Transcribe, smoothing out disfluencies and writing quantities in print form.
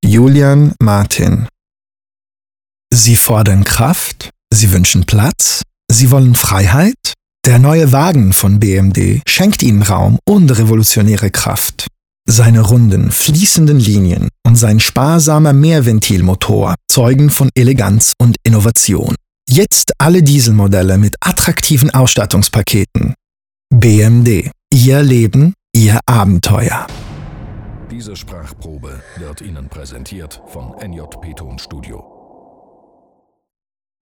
Julian Martin. Sie fordern Kraft? Sie wünschen Platz? Sie wollen Freiheit? Der neue Wagen von BMD schenkt Ihnen Raum und revolutionäre Kraft. Seine runden, fließenden Linien und sein sparsamer Mehrventilmotor zeugen von Eleganz und Innovation. Jetzt alle Dieselmodelle mit attraktiven Ausstattungspaketen. BMD. Ihr Leben, Ihr Abenteuer. Diese Sprachprobe wird Ihnen präsentiert von NJP Tonstudio.